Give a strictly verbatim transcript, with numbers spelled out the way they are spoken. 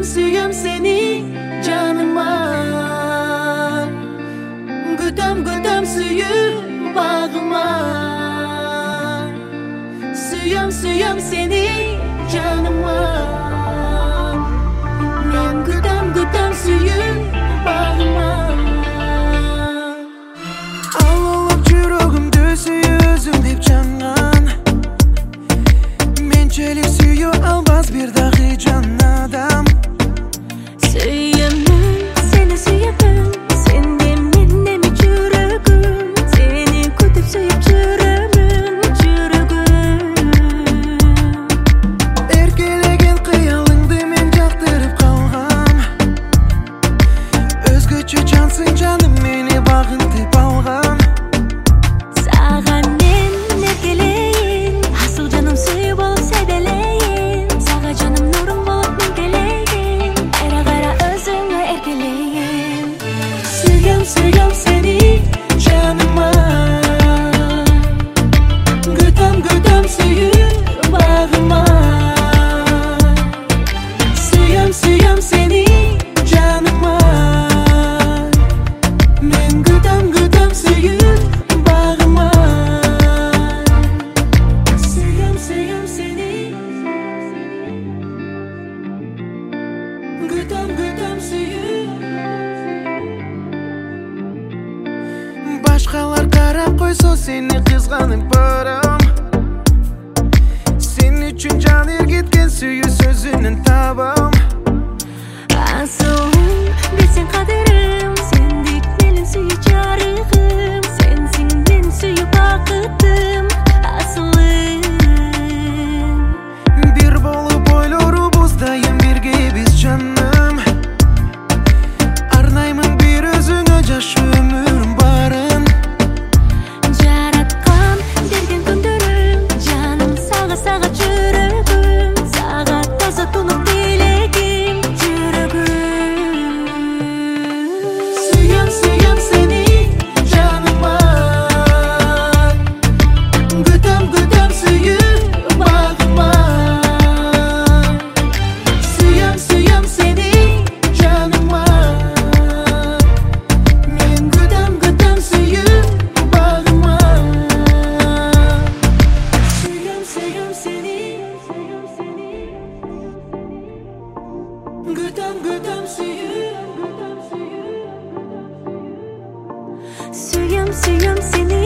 Suyum seni canıma, güdüm güdüm suyu bağıma. Suyum suyum seni canıma, men güdüm güdüm suyu bağıma. Ağlap жүрөгүмдү сүйүү өзүң деп жанган, менчелик сүйүү албас бир дагы жан адам. Suyumun seni suyumun, sendin mendemi жүрөгүм, seni күтүп сүйүп жүрөмүн жүрөгүм. Эркелеген кыялыңды мен жактырып калгам, өзгөчө жансың жаным мени багынтып алган. Саган мен эркелейин, асыл жаным сүй болуп седелейин, сага жаным нурум болуп мен келейин, кайра кайра өзүңө эркелейин. Suyum suyum seni canıma, güdüm güdüm suyu bağıma. Suyum suyum seni canıma, men güdüm güdüm suyu bağıma. Suyum suyum seni, güdüm güdüm suyu. Башкалар карап койсо сени кызганып барам, сен үчүн жан эргиткен сүйүү сөзүнөн табам. Асылым, билсең кадырым, сендик менин сүйүү жарыгым, сенсиң мен сүйүү бакытым, асылым. Бир болуп ойлорубуз дайым биргебиз жаным, арнаймын бир өзүңө жаш өмүрүм барын. Жараткан берген күндөрүм, жаным сага сага жүрөгүм, сага таза тунук тилегим жүрөгүм. Suyum suyum seni canıma, güdüm güdüm suyu bağıma. Suyum suyum seni canıma, men güdüm güdüm suyu bağıma. Suyum suyum seni, güdüm güdüm suyu. Suyum suyum seni